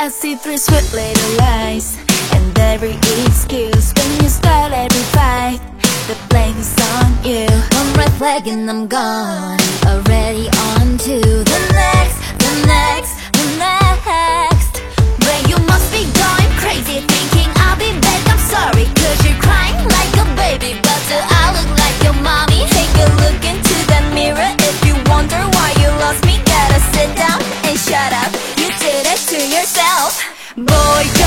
I see through sweet little lies and every excuse. When you start every fight, the blame is on you. One red flag and I'm gone, already on to the next, the next, the next. But you must be going crazy, thinking I'll be back. I'm sorry, cause you're crying like a baby, but do I look like your mommy? Take a look into that mirror. If you wonder why you lost me, gotta sit down and shut up. You did it to yourself. Boy,